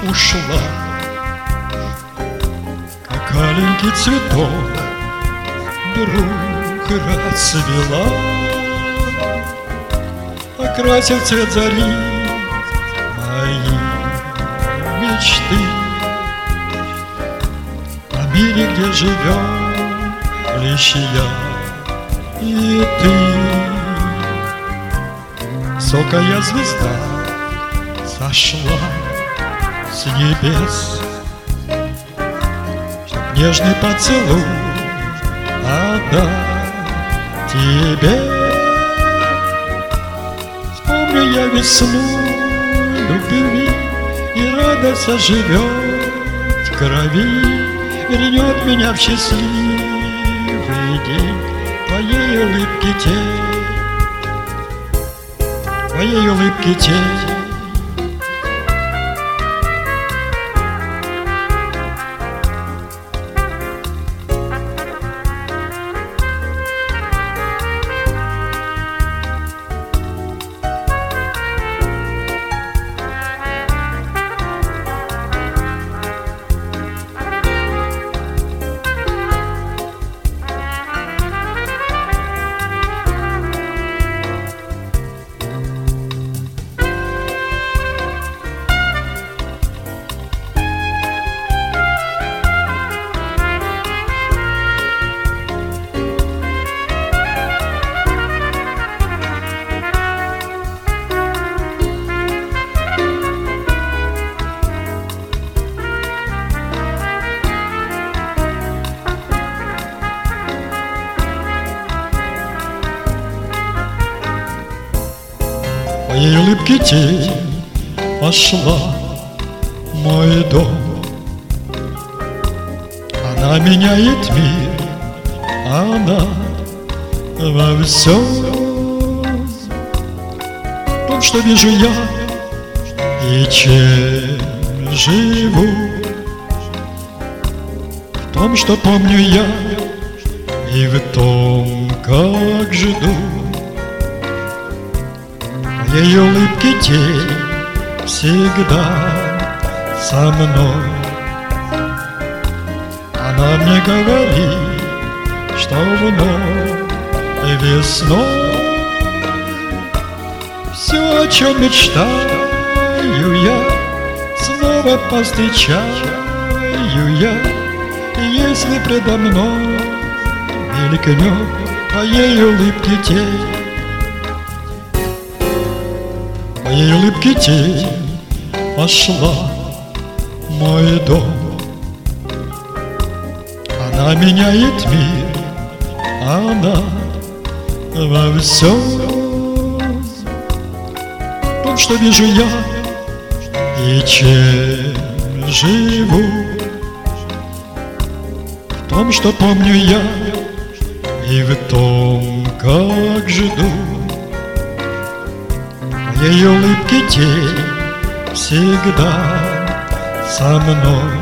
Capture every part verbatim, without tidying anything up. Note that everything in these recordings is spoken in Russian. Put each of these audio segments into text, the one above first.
ушла, как аленький цветок вдруг расцвела, окрасил цвет зари мои мечты. На мире, где живем лишь я и ты, высокая звезда сошла с небес, чтоб нежный поцелуй отдать тебе. Вспомню я весну любви, и радость оживет в крови, вернет меня в счастливый день твоей улыбки тень, твоей улыбки тень. Твоей улыбки тень пошла в мой дом. Она меняет мир, она во всем. В том, что вижу я и чем живу, в том, что помню я, и в том, как жду. Твоей улыбки тень всегда со мной. Она мне говорит, что вновь весной все, о чем мечтаю я, снова повстречаю я. И если предо мной мелькнет твоей улыбки тень, твоей улыбки тень пошла в мой дом. Она меняет мир, она во всем. В том, что вижу я и чем живу, в том, что помню я, и в том, как жду. Твоей улыбки тень всегда со мной.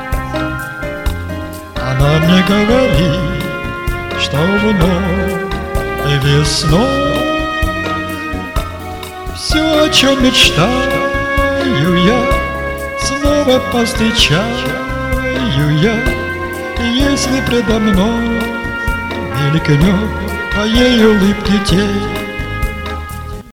Она мне говорит, что вновь весной все, о чем мечтаю я, снова повстречаю я. И если предо мной мелькнет твоей улыбки тень,